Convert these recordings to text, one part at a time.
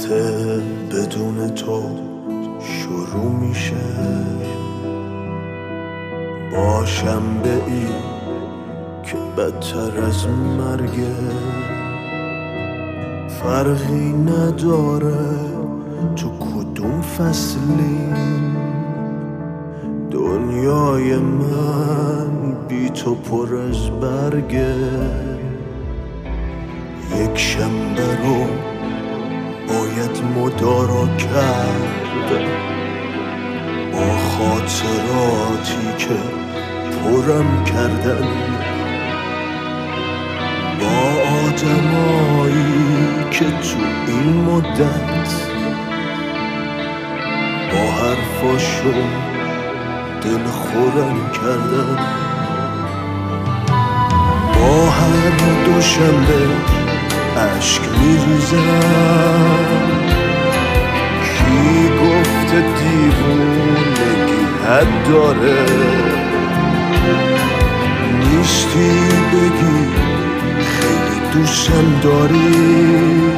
هفته بدون تو شروع میشه با شنبه ای که بدتر از مرگه. فرقی نداره تو کدوم فصلی، دنیای من بی تو پر از برگه. یک شنبه رو باید مدارا کرد با خاطراتی که پرم کردن، با آدمایی که تو این مدت با حرفاشون دل خورم کردن. با هر دوشنبه عشق میریزم، کی گفته دیوونگی حد داره؟ نیستی بگی خیلی دوستم داری،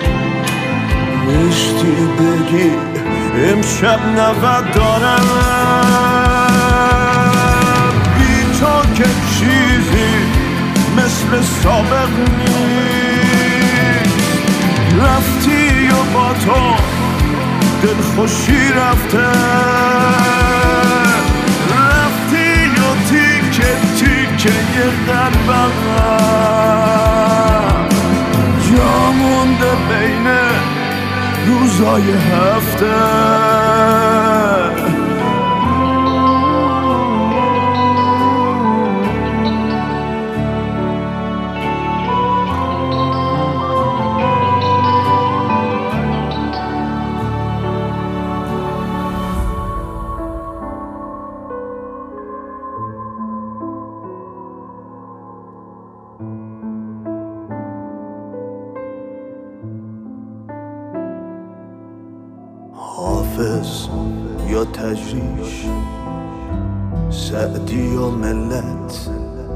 نیستی بگی امشب نود دارم. بی تو که چیزی مثل سابق نیست، رفتی و با تو دلخوشی رفته، رفتی و تیکه تیکه یه قلبم جا مونده بین روزای هفته. حافظ یا تجریش، سعدی یا ملت،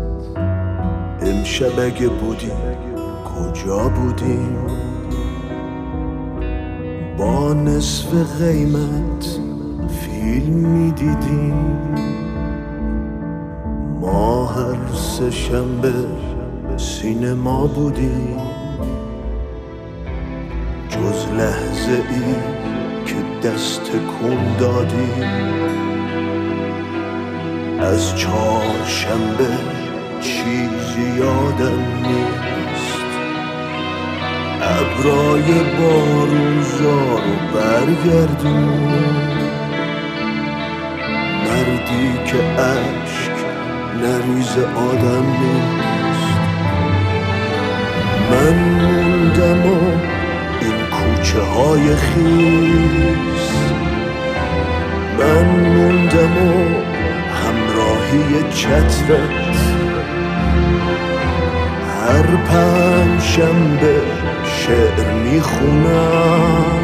امشب اگه بودیم کجا بودیم؟ با نصف قیمت فیلم میدیدیم، ما هر سه شنبه سینما بودیم. جز لحظه ای که دست کن دادیم، از چهارشنبه چیزی یادم نیست. ابرای بارونزا رو برگردون، مردی که عشق نریز آدم نیست. من موندم و این کوچه های خیس، من موندم و همراهی چترت. هر پنجشنبه شعر میخونم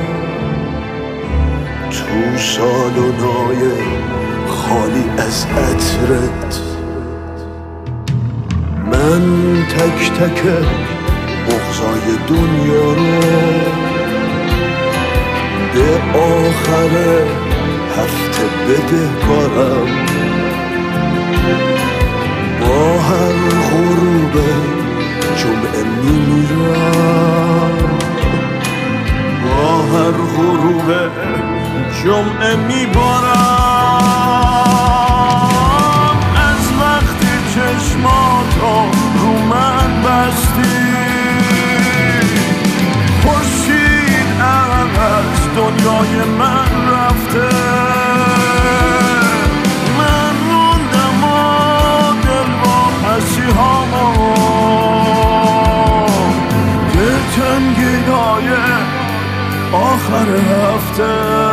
تو سالن‌های خالی از عطرت. من تک تک بغضای دنیا رو به آخر هفته بدهکارم. با هر غروب جمعه میمیرم، با هر غروب جمعه میبارم. از وقتی چشماتو رو من بستی، خورشید از دنیای من رفته. من موندم و دل با پسی هامو به تنگی‌های آخر هفته.